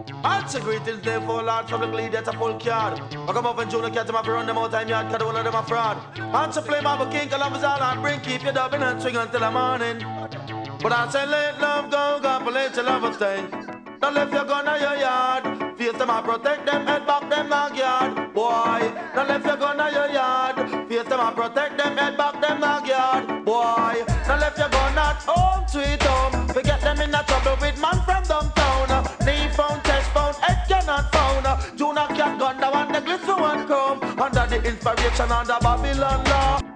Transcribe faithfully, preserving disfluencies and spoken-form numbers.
Answer greetings, they full lord from the glee, that's a full card. I come up and Junior cat them up run them out time yard, cause one of them a fraud. Answer play my king, cause love is all I bring, keep your dubbing and swing until the morning. But I say let love go, go, but let your love stay. Don't left your gun on your yard. Face them and protect them, head back them dog yard. Boy, don't left your gun on your yard. Face them and protect them, head back them dog yard. Boy, don't left your gun at home, sweet home. Forget them in a trouble with man from downtown. Knee found, chest found, head cannot found. Junior cat gun, the one the glitter one chrome. Under the inspiration of the Babylon law.